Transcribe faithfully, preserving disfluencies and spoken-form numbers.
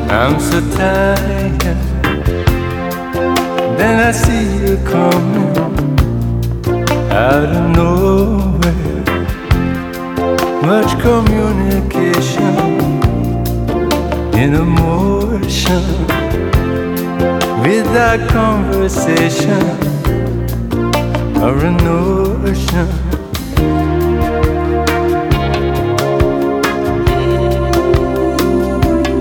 I'm so tired. Then I see you coming out of nowhere. Much communication in emotion, without conversation or a notion.